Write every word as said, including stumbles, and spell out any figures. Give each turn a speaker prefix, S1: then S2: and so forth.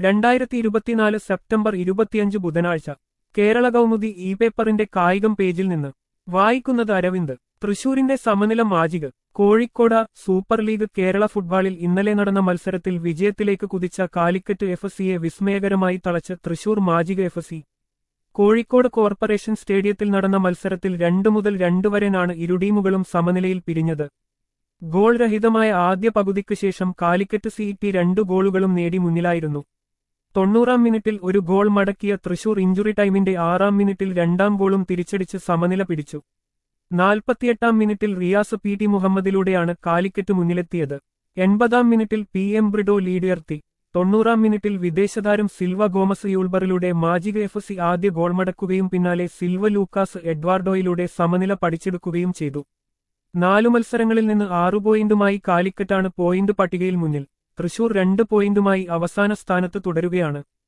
S1: രണ്ടായിരത്തി ഇരുപത്തിനാല് സെപ്റ്റംബർ ഇരുപത്തിയഞ്ച് ബുധനാഴ്ച കേരള കൗമുദി ഇ പേപ്പറിന്റെ കായികം പേജിൽ നിന്ന് വായിക്കുന്നത് അരവിന്ദ്. തൃശൂരിന്റെ സമനില Magic. Kozhikode Super League Kerala ഫുട്ബോളിൽ ഇന്നലെ നടന്ന മത്സരത്തിൽ വിജയത്തിലേക്ക് കുതിച്ച കാലിക്കറ്റ് എഫ് സിയെ വിസ്മയകരമായി തളച്ച് Thrissur Magic F C. Kozhikode corporation സ്റ്റേഡിയത്തിൽ നടന്ന മത്സരത്തിൽ രണ്ടു മുതൽ രണ്ട് വരെയാണ് ഇരു ടീമുകളും സമനിലയിൽ പിരിഞ്ഞത്. ഗോൾ രഹിതമായ ആദ്യ പകുതിക്ക് ശേഷം കാലിക്കറ്റ് സിറ്റി രണ്ടു ഗോളുകളും നേടി മുന്നിലായിരുന്നു. തൊണ്ണൂറാം മിനിറ്റിൽ ഒരു ഗോൾ മടക്കിയ തൃശൂർ ഇഞ്ചുറി ടൈമിന്റെ ആറാം മിനിറ്റിൽ രണ്ടാം ഗോളും തിരിച്ചടിച്ച് സമനില പിടിച്ചു. നാൽപ്പത്തിയെട്ടാം മിനിറ്റിൽ റിയാസ് പി ടി മുഹമ്മദിലൂടെയാണ് കാലിക്കറ്റ് മുന്നിലെത്തിയത്. എൺപതാം മിനിറ്റിൽ പി എം ബ്രിഡോ ലീഡുയർത്തി. തൊണ്ണൂറാം മിനിറ്റിൽ വിദേശതാരം സിൽവ ഗോമസ് യൂൾബറിലൂടെ മാജിക് എഫ് സി ആദ്യ ഗോൾ മടക്കുകയും പിന്നാലെ സിൽവ ലൂക്കാസ് എഡ്വാർഡോയിലൂടെ സമനില പഠിച്ചെടുക്കുകയും ചെയ്തു. നാലു മത്സരങ്ങളിൽ നിന്ന് ആറു പോയിന്റുമായി കാലിക്കറ്റാണ് പോയിന്റ് പട്ടികയിൽ മുന്നിൽ. തൃശൂർ രണ്ട് പോയിന്റുമായി അവസാന സ്ഥാനത്ത് തുടരുകയാണ്.